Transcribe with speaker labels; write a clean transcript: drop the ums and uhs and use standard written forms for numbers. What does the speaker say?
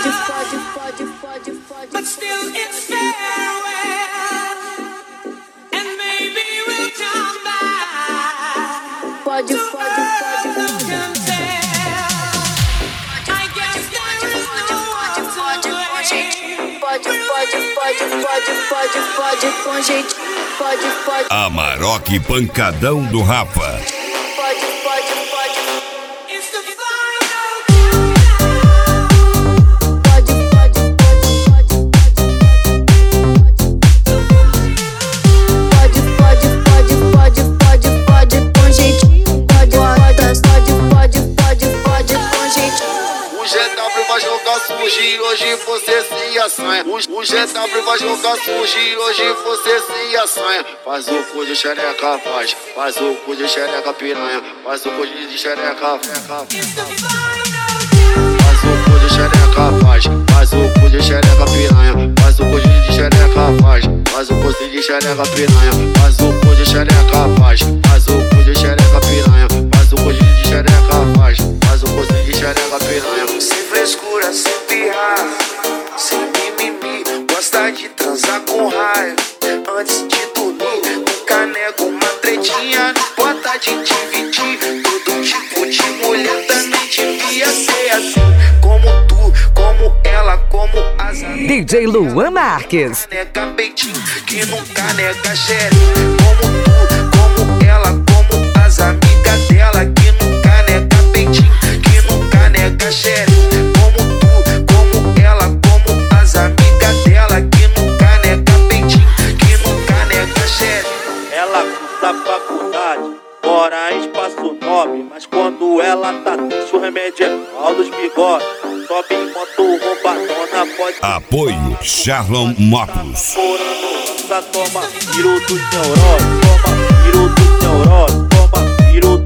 Speaker 1: But still it's farewell, and maybe we'll come back. Pode. Pode com jeitinho, pode.
Speaker 2: Amarok Pancadão do Rafa.
Speaker 1: Pode. It's the pode com jeitinho, pode com jeitinho.
Speaker 3: O GW vai jogar sujo e hoje você se assanha. O GW vai jogar sujo e hoje você se assanha. Faz o cu de xereca, faz o cu de xereca piranha. Faz o cu de xereca, faz o cu de xereca, faz o cu de xereca piranha. Faz o cu de xereca, faz o cu de xereca piranha. Faz o cu de xereca, faz o cu de xereca piranha. Faz o cu de xereca, faz o cu de xereca piranha.
Speaker 4: Sem frescura, sem pirrar, sem mimimi. Gosta de transar com raiva antes de dormir. Nunca nego uma tretinha, não bota de dividir. Todo tipo de mulher também devia ser assim. Como tu, como ela, como as amigas.
Speaker 5: DJ Luan Marques.
Speaker 4: Nega peitinho, que nunca nega xereca. Como tu, como ela, como as amigas dela. Que nunca nega peitinho, que nunca nega xereca. Como tu, como ela, como as amigas dela. Que nunca nega peitinho, que nunca nega xereca.
Speaker 6: Ela cursa faculdade, mora em espaço nobre. Mas quando ela tá triste, o remédio é pau dos bigodes. Sobe em moto roubadona, pode...
Speaker 2: Apoio Charlon Motos.
Speaker 6: Morando, toma tiro do neurose, toma tiro do neurose, toma tiro